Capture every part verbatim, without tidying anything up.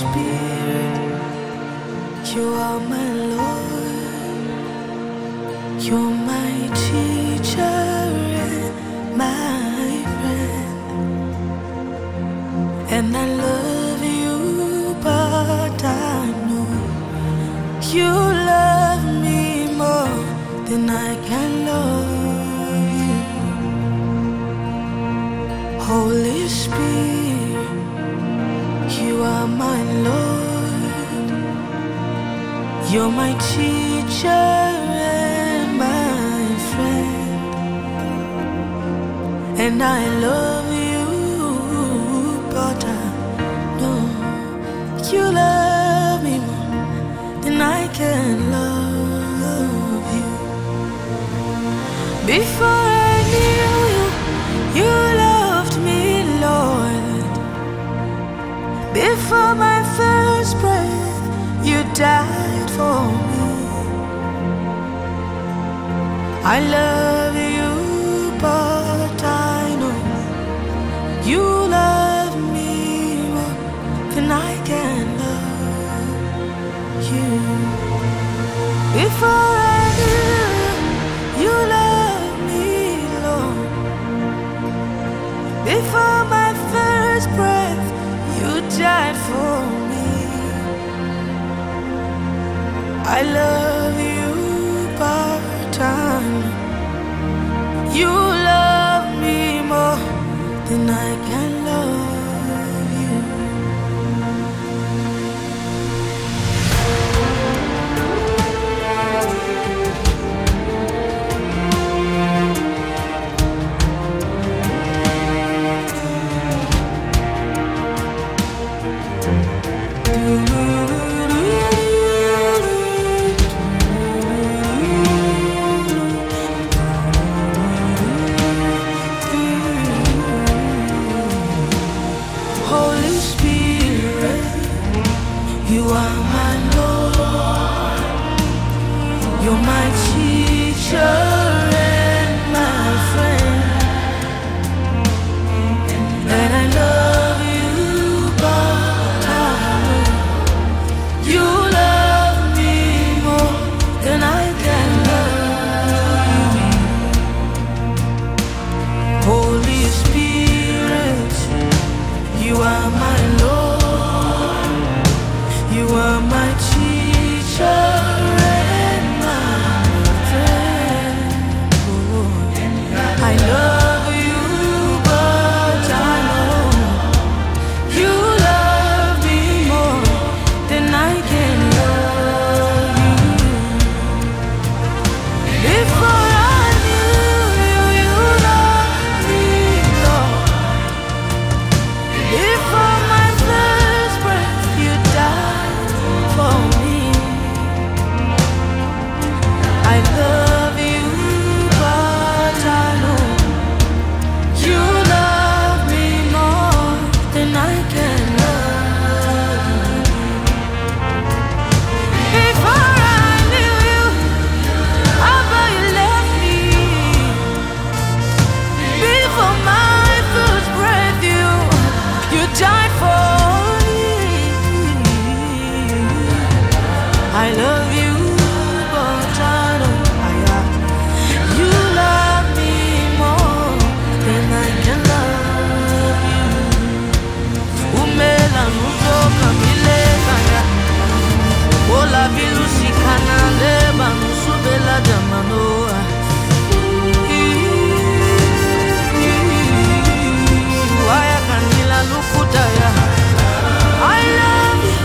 Spirit, you are my Lord, you're my teacher and my friend, and I love you, but I know you love me more than I can love you. Holy Spirit, you are my Lord, you're my teacher and my friend, and I love you, but I know you love me more than I can love you. Before I knew you, you loved me, Lord. Before my first breath, you died for me. I love you, but I know you love me more than I can love you. Before I knew you, you loved me, Lord. Before my first breath, you died for me. I love you, but I know you love me more than I can love you. Holy Spirit, you are my Lord, you're my teacher and my friend, and I love you, but I know you love me more than I can love you. Holy Spirit, you are my Lord, you are my teacher and my friend. Oh, I love you, but I know you love me more than I can love you. Before I knew you, you loved me, Lord. Before my first breath, you died for me. I love you, but I know you love me more than I can love you. Before I knew you, how you left me. Before my first breath, you You died for me. I love you, but I know you love me more than I can love you. Umela nutoka mileka ya Ola bilusi kanale banusubela jamanoa. Waya kanila lukutaya. I love you.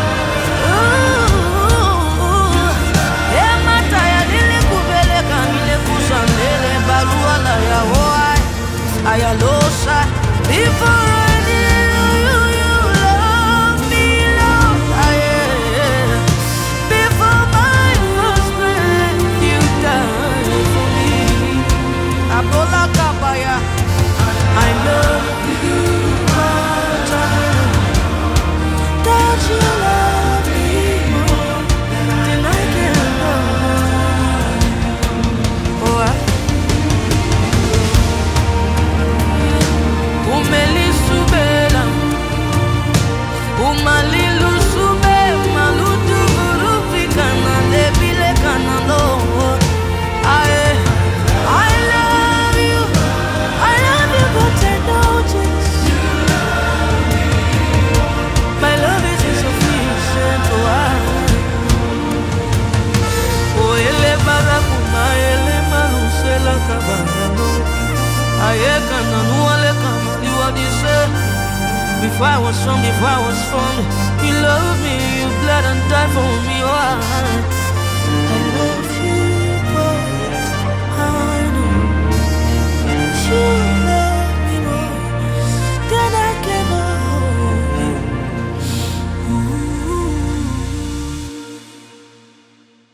Ooh. Emataya nile kubeleka nile kusandele baluala ya hoai. Ayalosa. Before I knew you, you love me, Lord. Yeah. Before my first breath, you died for me. Abola kabaya. I love you, but I know that you love me more than I can love. Oh, I Umelisu I know I come, you what they say. Before I was from, before I was from, you love me, you bled and died for me, oh.